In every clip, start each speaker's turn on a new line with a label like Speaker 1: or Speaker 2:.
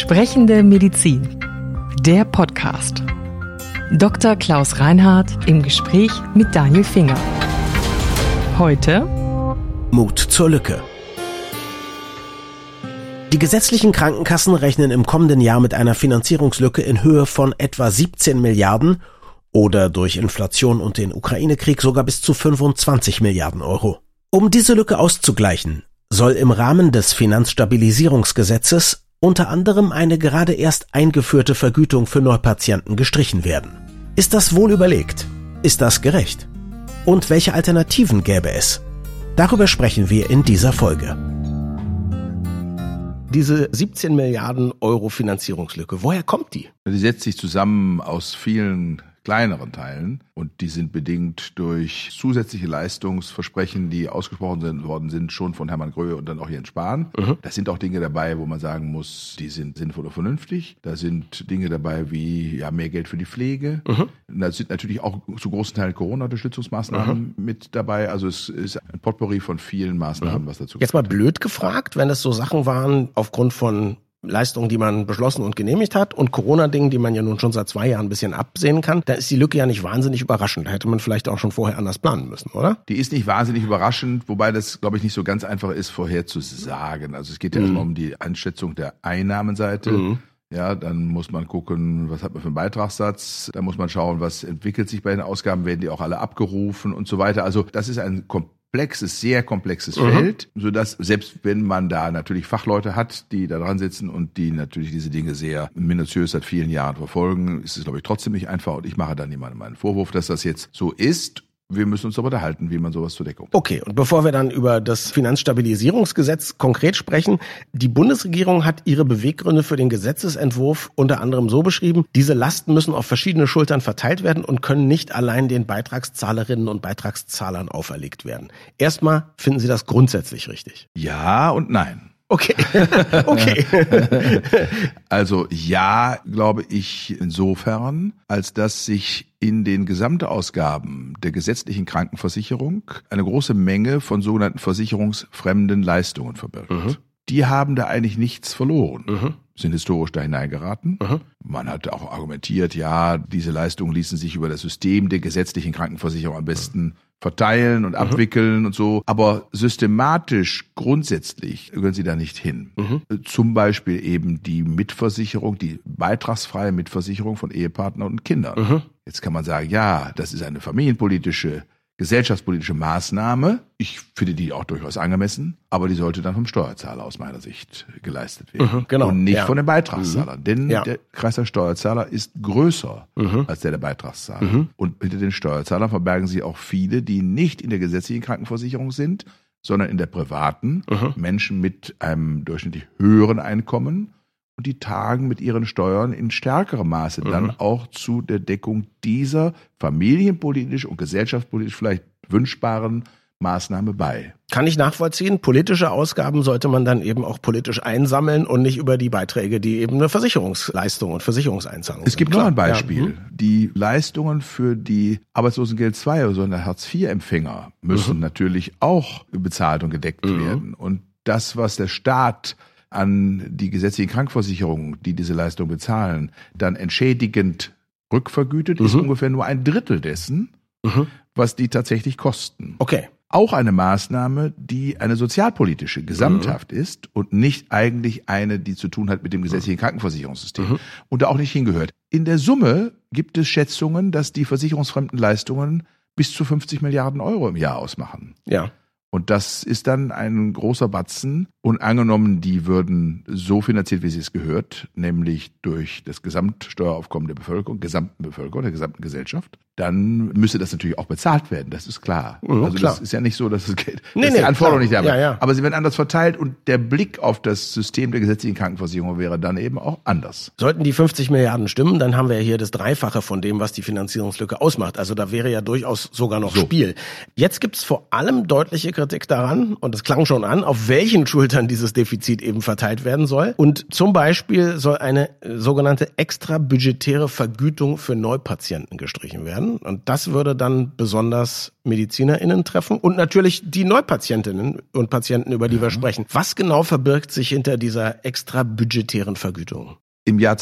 Speaker 1: Sprechende Medizin. Der Podcast. Dr. Klaus Reinhardt im Gespräch mit Daniel Finger. Heute
Speaker 2: Mut zur Lücke. Die gesetzlichen Krankenkassen rechnen im kommenden Jahr mit einer Finanzierungslücke in Höhe von etwa 17 Milliarden oder durch Inflation und den Ukraine-Krieg sogar bis zu 25 Milliarden Euro. Um diese Lücke auszugleichen, soll im Rahmen des Finanzstabilisierungsgesetzes unter anderem eine gerade erst eingeführte Vergütung für Neupatienten gestrichen werden. Ist das wohl überlegt? Ist das gerecht? Und welche Alternativen gäbe es? Darüber sprechen wir in dieser Folge. Diese 17 Milliarden Euro Finanzierungslücke, woher kommt die?
Speaker 3: Die setzt sich zusammen aus vielen kleineren Teilen und die sind bedingt durch zusätzliche Leistungsversprechen, die ausgesprochen worden sind, schon von Hermann Gröhe und dann auch Jens Spahn. Da sind auch Dinge dabei, wo man sagen muss, die sind sinnvoll und vernünftig. Da sind Dinge dabei wie mehr Geld für die Pflege. Da sind natürlich auch zu großen Teilen Corona-Unterstützungsmaßnahmen mit dabei. Also es ist ein Potpourri von vielen Maßnahmen, was dazu
Speaker 2: Jetzt mal blöd gefragt, wenn es so Sachen waren aufgrund von Leistungen, die man beschlossen und genehmigt hat und Corona-Dingen, die man ja nun schon seit 2 Jahren ein bisschen absehen kann, da ist die Lücke ja nicht wahnsinnig überraschend. Da hätte man vielleicht auch schon vorher anders planen müssen, oder?
Speaker 3: Die ist nicht wahnsinnig überraschend, wobei das, glaube ich, nicht so ganz einfach ist, vorherzusagen. Also es geht ja erstmal um die Einschätzung der Einnahmenseite. Ja, dann muss man gucken, was hat man für einen Beitragssatz. Dann muss man schauen, was entwickelt sich bei den Ausgaben, werden die auch alle abgerufen und so weiter. Also das ist ein sehr komplexes Feld, sodass selbst wenn man da natürlich Fachleute hat, die da dran sitzen und die natürlich diese Dinge sehr minutiös seit vielen Jahren verfolgen, ist es, glaube ich, trotzdem nicht einfach. Und ich mache da niemandem einen Vorwurf, dass das jetzt so ist. Wir müssen uns aber unterhalten, wie man sowas zur Deckung bringt.
Speaker 2: Okay, und bevor wir dann über das Finanzstabilisierungsgesetz konkret sprechen, die Bundesregierung hat ihre Beweggründe für den Gesetzesentwurf unter anderem so beschrieben: Diese Lasten müssen auf verschiedene Schultern verteilt werden und können nicht allein den Beitragszahlerinnen und Beitragszahlern auferlegt werden. Erstmal finden Sie das grundsätzlich richtig?
Speaker 3: Ja und nein.
Speaker 2: Okay.
Speaker 3: Also ja, glaube ich insofern, als dass sich in den Gesamtausgaben der gesetzlichen Krankenversicherung eine große Menge von sogenannten versicherungsfremden Leistungen verbirgt. Die haben da eigentlich nichts verloren. Sind historisch da hineingeraten. Man hat auch argumentiert, ja, diese Leistungen ließen sich über das System der gesetzlichen Krankenversicherung am besten verteilen und abwickeln und so. Aber systematisch, grundsätzlich gehören sie da nicht hin. Zum Beispiel eben die Mitversicherung, die beitragsfreie Mitversicherung von Ehepartnern und Kindern. Jetzt kann man sagen, ja, das ist eine familienpolitische, gesellschaftspolitische Maßnahme. Ich finde die auch durchaus angemessen, aber die sollte dann vom Steuerzahler aus meiner Sicht geleistet werden.
Speaker 2: Genau.
Speaker 3: Und nicht von den Beitragszahlern. Denn der Kreis der Steuerzahler ist größer als der Beitragszahler. Und hinter den Steuerzahlern verbergen sich auch viele, die nicht in der gesetzlichen Krankenversicherung sind, sondern in der privaten. Menschen mit einem durchschnittlich höheren Einkommen. Und die tragen mit ihren Steuern in stärkerem Maße dann auch zu der Deckung dieser familienpolitisch und gesellschaftspolitisch vielleicht wünschbaren Maßnahme bei.
Speaker 2: Kann ich nachvollziehen. Politische Ausgaben sollte man dann eben auch politisch einsammeln und nicht über die Beiträge, die eben eine Versicherungsleistung und Versicherungseinzahlung sind.
Speaker 3: Es gibt noch ein Beispiel. Die Leistungen für die Arbeitslosengeld II, also eine Hartz-IV-Empfänger, müssen natürlich auch bezahlt und gedeckt werden. Und das, was der Staat an die gesetzlichen Krankenversicherungen, die diese Leistung bezahlen, dann entschädigend rückvergütet, ist ungefähr nur 1/3 dessen, was die tatsächlich kosten.
Speaker 2: Okay.
Speaker 3: Auch eine Maßnahme, die eine sozialpolitische Gesamthaft ist und nicht eigentlich eine, die zu tun hat mit dem gesetzlichen Krankenversicherungssystem und da auch nicht hingehört. In der Summe gibt es Schätzungen, dass die versicherungsfremden Leistungen bis zu 50 Milliarden Euro im Jahr ausmachen.
Speaker 2: Ja.
Speaker 3: Und das ist dann ein großer Batzen. Und angenommen, die würden so finanziert, wie sie es gehört, nämlich durch das Gesamtsteueraufkommen der Bevölkerung, der gesamten Gesellschaft, dann müsste das natürlich auch bezahlt werden, das ist klar. Also klar. Das ist ja nicht so, dass das Geld, dass die Anforderung nicht da ist. Ja. Aber sie werden anders verteilt und der Blick auf das System der gesetzlichen Krankenversicherung wäre dann eben auch anders.
Speaker 2: Sollten die 50 Milliarden stimmen, dann haben wir ja hier das Dreifache von dem, was die Finanzierungslücke ausmacht. Also da wäre ja durchaus sogar noch Spiel. Jetzt gibt's vor allem deutliche Kritik daran, und das klang schon an, auf welchen Schultern dann dieses Defizit eben verteilt werden soll. Und zum Beispiel soll eine sogenannte extrabudgetäre Vergütung für Neupatienten gestrichen werden. Und das würde dann besonders MedizinerInnen treffen und natürlich die Neupatientinnen und Patienten, über die wir sprechen. Was genau verbirgt sich hinter dieser extrabudgetären Vergütung?
Speaker 3: Im Jahr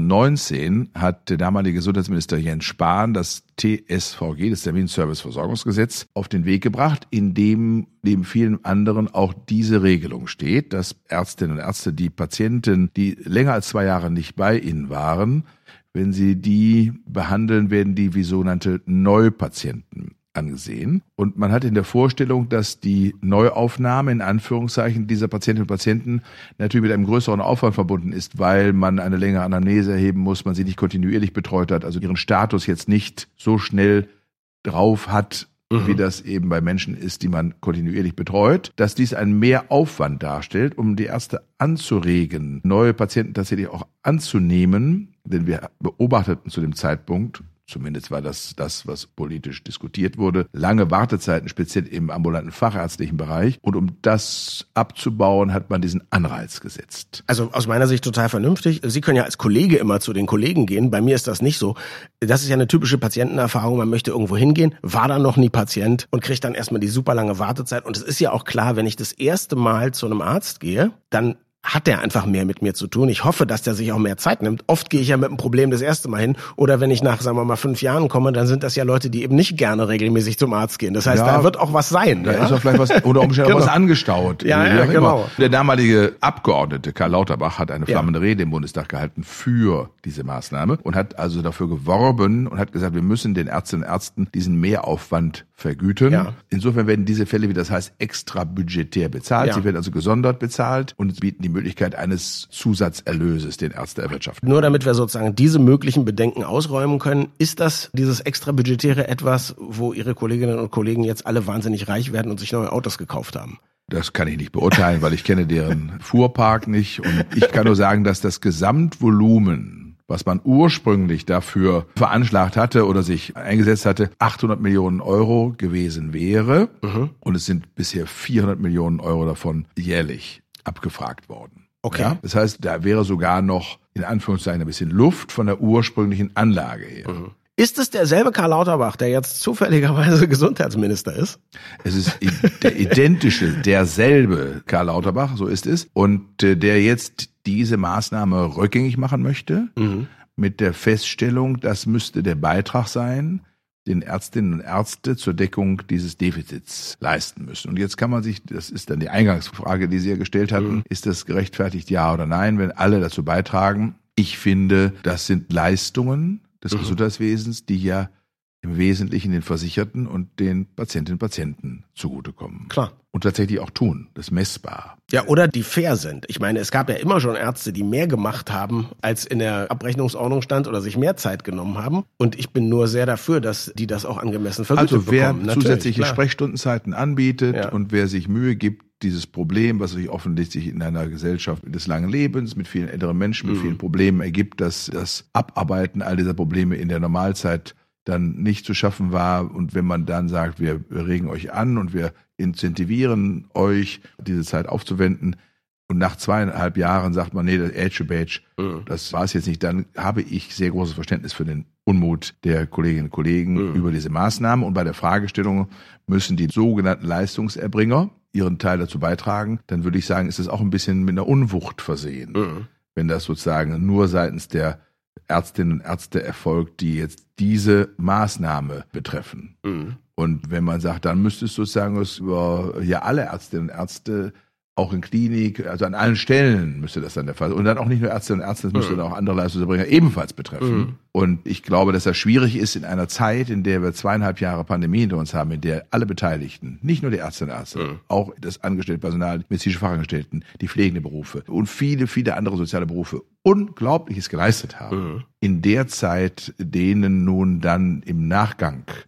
Speaker 3: 2019 hat der damalige Gesundheitsminister Jens Spahn das TSVG, das Terminservice-Versorgungsgesetz, auf den Weg gebracht, in dem neben vielen anderen auch diese Regelung steht, dass Ärztinnen und Ärzte die Patienten, die länger als 2 Jahre nicht bei ihnen waren, wenn sie die behandeln, werden die wie sogenannte Neupatienten angesehen. Und man hat in der Vorstellung, dass die Neuaufnahme in Anführungszeichen dieser Patientinnen und Patienten natürlich mit einem größeren Aufwand verbunden ist, weil man eine längere Anamnese erheben muss, man sie nicht kontinuierlich betreut hat, also ihren Status jetzt nicht so schnell drauf hat, wie das eben bei Menschen ist, die man kontinuierlich betreut, dass dies einen Mehraufwand darstellt, um die Ärzte anzuregen, neue Patienten tatsächlich auch anzunehmen, denn wir beobachteten zu dem Zeitpunkt, zumindest war das, was politisch diskutiert wurde, lange Wartezeiten, speziell im ambulanten fachärztlichen Bereich. Und um das abzubauen, hat man diesen Anreiz gesetzt.
Speaker 2: Also aus meiner Sicht total vernünftig. Sie können ja als Kollege immer zu den Kollegen gehen. Bei mir ist das nicht so. Das ist ja eine typische Patientenerfahrung. Man möchte irgendwo hingehen, war dann noch nie Patient und kriegt dann erstmal die super lange Wartezeit. Und es ist ja auch klar, wenn ich das erste Mal zu einem Arzt gehe, dann hat der einfach mehr mit mir zu tun. Ich hoffe, dass der sich auch mehr Zeit nimmt. Oft gehe ich ja mit einem Problem das erste Mal hin. Oder wenn ich nach, sagen wir mal, 5 Jahren komme, dann sind das ja Leute, die eben nicht gerne regelmäßig zum Arzt gehen. Das heißt, da wird auch was sein.
Speaker 3: Da ist auch vielleicht was, oder umständlich was angestaut.
Speaker 2: Ja, genau.
Speaker 3: Der damalige Abgeordnete Karl Lauterbach hat eine flammende Rede im Bundestag gehalten für diese Maßnahme und hat also dafür geworben und hat gesagt, wir müssen den Ärztinnen und Ärzten diesen Mehraufwand vergüten. Ja. Insofern werden diese Fälle, wie das heißt, extrabudgetär bezahlt. Ja. Sie werden also gesondert bezahlt und bieten die Möglichkeit eines Zusatzerlöses den Ärzten erwirtschaften.
Speaker 2: Nur damit wir sozusagen diese möglichen Bedenken ausräumen können, ist das, dieses extrabudgetäre, etwas, wo Ihre Kolleginnen und Kollegen jetzt alle wahnsinnig reich werden und sich neue Autos gekauft haben?
Speaker 3: Das kann ich nicht beurteilen, weil ich kenne deren Fuhrpark nicht. Und ich kann nur sagen, dass das Gesamtvolumen, was man ursprünglich dafür veranschlagt hatte oder sich eingesetzt hatte, 800 Millionen Euro gewesen wäre. Und es sind bisher 400 Millionen Euro davon jährlich abgefragt worden.
Speaker 2: Okay.
Speaker 3: Ja? Das heißt, da wäre sogar noch in Anführungszeichen ein bisschen Luft von der ursprünglichen Anlage her.
Speaker 2: Ist es derselbe Karl Lauterbach, der jetzt zufälligerweise Gesundheitsminister ist?
Speaker 3: Es ist der identische, derselbe Karl Lauterbach, so ist es. Und der jetzt diese Maßnahme rückgängig machen möchte, mit der Feststellung, das müsste der Beitrag sein, den Ärztinnen und Ärzte zur Deckung dieses Defizits leisten müssen. Und jetzt kann man sich, das ist dann die Eingangsfrage, die Sie ja gestellt hatten, ist das gerechtfertigt, ja oder nein, wenn alle dazu beitragen? Ich finde, das sind Leistungen des Gesundheitswesens, die ja im Wesentlichen den Versicherten und den Patientinnen und Patienten zugutekommen.
Speaker 2: Klar.
Speaker 3: Und tatsächlich auch tun, das ist messbar.
Speaker 2: Ja, oder die fair sind. Ich meine, es gab ja immer schon Ärzte, die mehr gemacht haben, als in der Abrechnungsordnung stand oder sich mehr Zeit genommen haben. Und ich bin nur sehr dafür, dass die das auch angemessen vergütet bekommen.
Speaker 3: Also wer zusätzliche Sprechstundenzeiten anbietet und wer sich Mühe gibt, dieses Problem, was sich offensichtlich in einer Gesellschaft des langen Lebens mit vielen älteren Menschen, mit vielen Problemen ergibt, dass das Abarbeiten all dieser Probleme in der Normalzeit dann nicht zu schaffen war. Und wenn man dann sagt, wir regen euch an und wir incentivieren euch, diese Zeit aufzuwenden, und nach 2,5 Jahren sagt man, nee, das Age-to-Badge, das war es jetzt nicht, dann habe ich sehr großes Verständnis für den Unmut der Kolleginnen und Kollegen über diese Maßnahmen. Und bei der Fragestellung, müssen die sogenannten Leistungserbringer ihren Teil dazu beitragen, dann würde ich sagen, ist es auch ein bisschen mit einer Unwucht versehen, wenn das sozusagen nur seitens der Ärztinnen und Ärzte erfolgt, die jetzt diese Maßnahme betreffen. Und wenn man sagt, dann müsste es sozusagen über alle Ärztinnen und Ärzte auch in Klinik, also an allen Stellen müsste das dann der Fall sein. Und dann auch nicht nur Ärztinnen und Ärzte, das müsste dann auch andere Leistungserbringer ebenfalls betreffen. Und ich glaube, dass das schwierig ist in einer Zeit, in der wir 2,5 Jahre Pandemie hinter uns haben, in der alle Beteiligten, nicht nur die Ärztinnen und Ärzte, auch das angestellte Personal, medizinische Fachangestellten, die pflegende Berufe und viele, viele andere soziale Berufe Unglaubliches geleistet haben. In der Zeit denen nun dann im Nachgang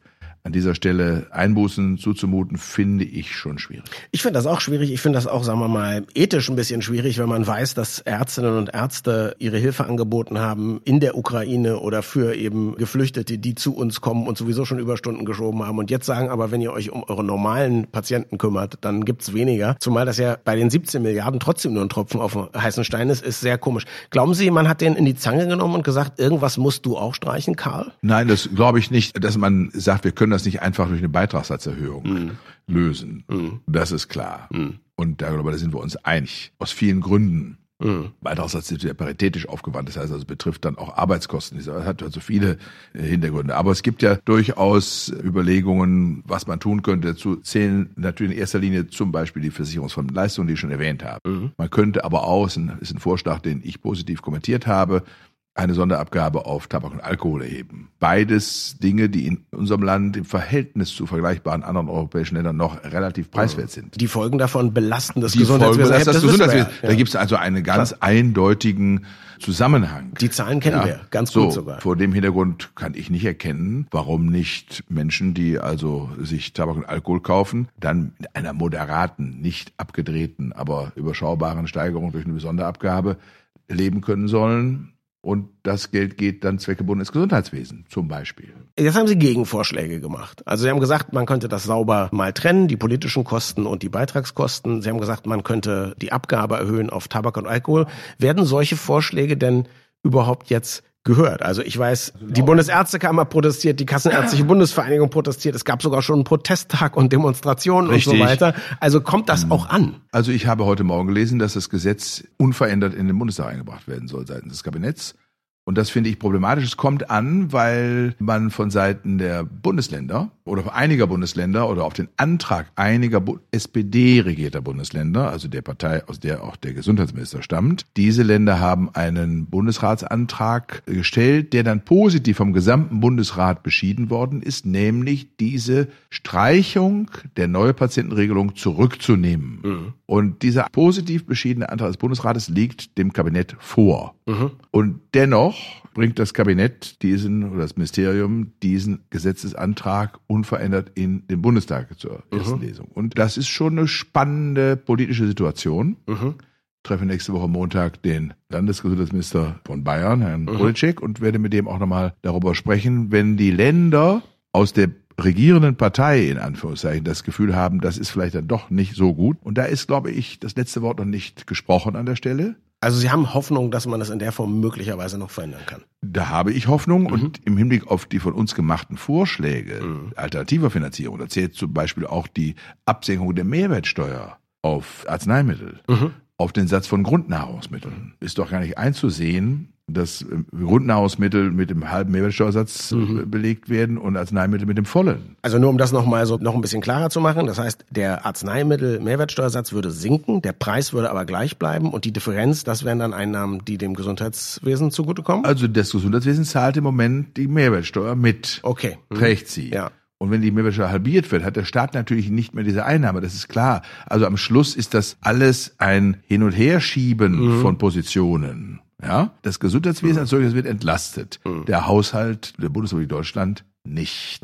Speaker 3: an dieser Stelle Einbußen zuzumuten, finde ich schon schwierig.
Speaker 2: Ich finde das auch schwierig. Ich finde das auch, sagen wir mal, ethisch ein bisschen schwierig, wenn man weiß, dass Ärztinnen und Ärzte ihre Hilfe angeboten haben in der Ukraine oder für eben Geflüchtete, die zu uns kommen und sowieso schon Überstunden geschoben haben und jetzt sagen, aber wenn ihr euch um eure normalen Patienten kümmert, dann gibt's weniger. Zumal das ja bei den 17 Milliarden trotzdem nur ein Tropfen auf den heißen Stein ist sehr komisch. Glauben Sie, man hat den in die Zange genommen und gesagt, irgendwas musst du auch streichen, Karl?
Speaker 3: Nein, das glaube ich nicht, dass man sagt, wir können das nicht einfach durch eine Beitragssatzerhöhung lösen. Das ist klar. Und darüber sind wir uns einig. Aus vielen Gründen. Beitragssatz ist ja paritätisch aufgewandt, das heißt also betrifft dann auch Arbeitskosten. Das hat also viele Hintergründe. Aber es gibt ja durchaus Überlegungen, was man tun könnte. Dazu zählen natürlich in erster Linie zum Beispiel die versicherungsfremden Leistungen, die ich schon erwähnt habe. Man könnte aber auch, ist ein Vorschlag, den ich positiv kommentiert habe, eine Sonderabgabe auf Tabak und Alkohol erheben. Beides Dinge, die in unserem Land im Verhältnis zu vergleichbaren anderen europäischen Ländern noch relativ preiswert sind.
Speaker 2: Die Folgen davon belasten das Gesundheitswesen.
Speaker 3: Da gibt es also einen ganz eindeutigen Zusammenhang.
Speaker 2: Die Zahlen kennen wir ganz gut sogar.
Speaker 3: Vor dem Hintergrund kann ich nicht erkennen, warum nicht Menschen, die also sich Tabak und Alkohol kaufen, dann mit einer moderaten, nicht abgedrehten, aber überschaubaren Steigerung durch eine Sonderabgabe leben können sollen. Und das Geld geht dann zweckgebunden ins Gesundheitswesen zum Beispiel.
Speaker 2: Jetzt haben Sie Gegenvorschläge gemacht. Also Sie haben gesagt, man könnte das sauber mal trennen, die politischen Kosten und die Beitragskosten. Sie haben gesagt, man könnte die Abgabe erhöhen auf Tabak und Alkohol. Werden solche Vorschläge denn überhaupt jetzt gehört? Also ich weiß, die Bundesärztekammer protestiert, die Kassenärztliche Bundesvereinigung protestiert, es gab sogar schon einen Protesttag und Demonstrationen und so weiter. Also kommt das auch an?
Speaker 3: Also ich habe heute Morgen gelesen, dass das Gesetz unverändert in den Bundestag eingebracht werden soll seitens des Kabinetts. Und das finde ich problematisch. Es kommt an, weil man von Seiten der Bundesländer oder einiger Bundesländer oder auf den Antrag einiger SPD-regierter Bundesländer, also der Partei, aus der auch der Gesundheitsminister stammt, diese Länder haben einen Bundesratsantrag gestellt, der dann positiv vom gesamten Bundesrat beschieden worden ist, nämlich diese Streichung der Neupatientenregelung zurückzunehmen. Und dieser positiv beschiedene Antrag des Bundesrates liegt dem Kabinett vor. Und dennoch bringt das Kabinett das Ministerium diesen Gesetzesantrag unverändert in den Bundestag zur ersten Lesung. Und das ist schon eine spannende politische Situation. Ich treffe nächste Woche Montag den Landesgesundheitsminister von Bayern, Herrn Rolitschek, und werde mit dem auch nochmal darüber sprechen, wenn die Länder aus der regierenden Partei in Anführungszeichen das Gefühl haben, das ist vielleicht dann doch nicht so gut. Und da ist, glaube ich, das letzte Wort noch nicht gesprochen an der Stelle.
Speaker 2: Also Sie haben Hoffnung, dass man das in der Form möglicherweise noch verändern kann?
Speaker 3: Da habe ich Hoffnung und im Hinblick auf die von uns gemachten Vorschläge alternativer Finanzierung, da zählt zum Beispiel auch die Absenkung der Mehrwertsteuer auf Arzneimittel, auf den Satz von Grundnahrungsmitteln. Ist doch gar nicht einzusehen, dass Grundnahrungsmittel mit dem halben Mehrwertsteuersatz belegt werden und Arzneimittel mit dem vollen.
Speaker 2: Also nur um das noch ein bisschen klarer zu machen, das heißt, der Arzneimittel-Mehrwertsteuersatz würde sinken, der Preis würde aber gleich bleiben und die Differenz, das wären dann Einnahmen, die dem Gesundheitswesen zugutekommen?
Speaker 3: Also das Gesundheitswesen zahlt im Moment die Mehrwertsteuer mit.
Speaker 2: Okay.
Speaker 3: Trägt sie.
Speaker 2: Ja.
Speaker 3: Und wenn die Mehrwertsteuer halbiert wird, hat der Staat natürlich nicht mehr diese Einnahme, das ist klar. Also am Schluss ist das alles ein Hin- und Herschieben von Positionen. Ja, das Gesundheitswesen als solches wird entlastet. Der Haushalt der Bundesrepublik Deutschland nicht.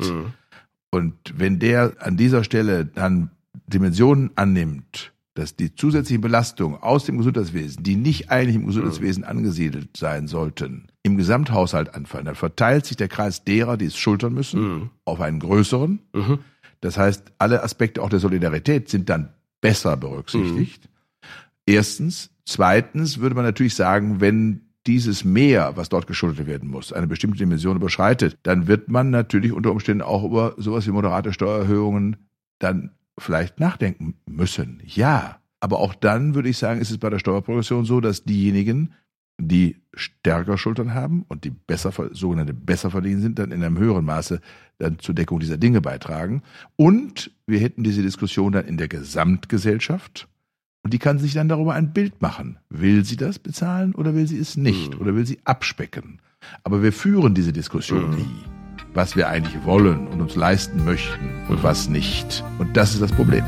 Speaker 3: Und wenn der an dieser Stelle dann Dimensionen annimmt, dass die zusätzliche Belastung aus dem Gesundheitswesen, die nicht eigentlich im Gesundheitswesen angesiedelt sein sollten, im Gesamthaushalt anfallen, dann verteilt sich der Kreis derer, die es schultern müssen, auf einen größeren. Das heißt, alle Aspekte auch der Solidarität sind dann besser berücksichtigt. Erstens. Zweitens würde man natürlich sagen, wenn dieses Mehr, was dort geschuldet werden muss, eine bestimmte Dimension überschreitet, dann wird man natürlich unter Umständen auch über sowas wie moderate Steuererhöhungen dann vielleicht nachdenken müssen. Ja, aber auch dann würde ich sagen, ist es bei der Steuerprogression so, dass diejenigen, die stärker Schultern haben und die sogenannte besser verdienen sind, dann in einem höheren Maße dann zur Deckung dieser Dinge beitragen. Und wir hätten diese Diskussion dann in der Gesamtgesellschaft. Und die kann sich dann darüber ein Bild machen. Will sie das bezahlen oder will sie es nicht? Oder will sie abspecken? Aber wir führen diese Diskussion nie. Was wir eigentlich wollen und uns leisten möchten und was nicht. Und das ist das Problem.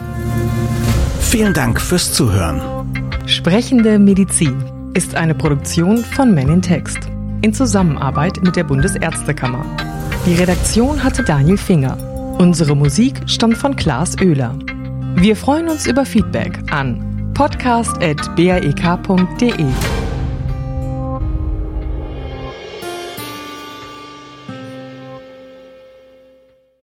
Speaker 2: Vielen Dank fürs Zuhören.
Speaker 1: Sprechende Medizin ist eine Produktion von Men in Text in Zusammenarbeit mit der Bundesärztekammer. Die Redaktion hatte Daniel Finger. Unsere Musik stammt von Klaas Oehler. Wir freuen uns über Feedback an podcast@brek.de.